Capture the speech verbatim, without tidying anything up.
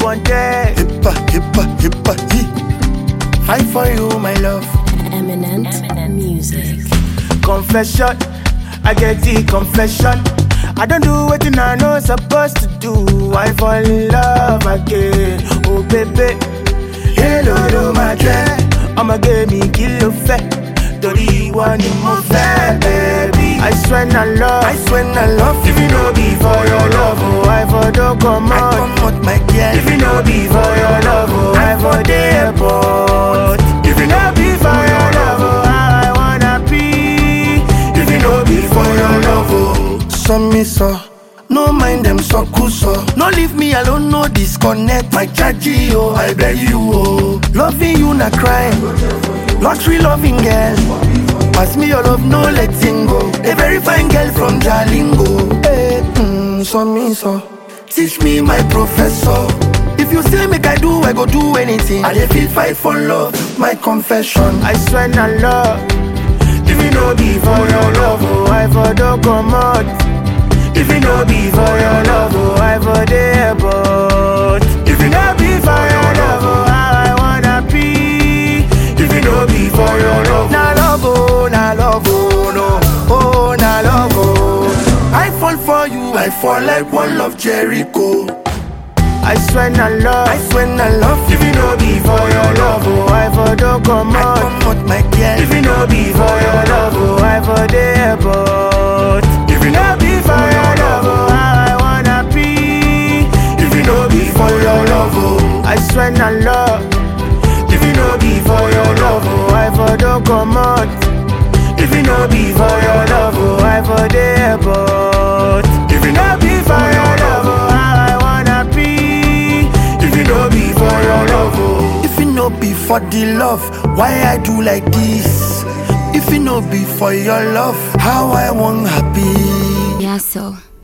wanted. Hippa, hippa, hippa, he. Fight for you, my love. Eminent, Eminent music. Confession, I get the confession. I don't do what I know supposed to do. I fall in love again. Oh baby, hello to my dread. I'ma give me kilo fat. Tori one in my fat, baby. I swear I love, I swear I love if you know be for your love, oh I for don't come I out. come out, my girl. If you know be for your love, oh I for the airport. If you know be for your love, oh how I wanna be. If you know be for your love, oh. So me so, no mind them so cool so. No leave me alone, no disconnect my chargy, oh I beg you, oh. Loving you na crime, lottery loving girl. Pass me your love, no letting go. A very fine girl from Jalingo. Hey, mm, so me so, teach me my professor. If you say make I do, I go do anything. I dey feel fight for love, my confession. I swear I love, if you know be for your love, oh I for don't come out. If you know be for your love, oh I for the airport. If you know be for your love, oh how I wanna be. If you know be for your love, Na love, oh, na love, oh, no. Oh, na love, oh. I fall for you, I fall like one of Jericho. I swear I love, I swear I love if you know be for your love, oh I for don't come I out. come out, my girl. If you know be for your love, oh I for the airport. If you know be for your love, oh how I wanna be. If you know be for your love, oh I swear I love. If you know be for your love, oh I for don't come out. If you know be for your love, oh I for the airport. If you know be for your love, oh how I wanna be. If you know be for your love, oh. If it no be for the love, why I do like this? If it no be for your love, how I want happy. Yeah, so.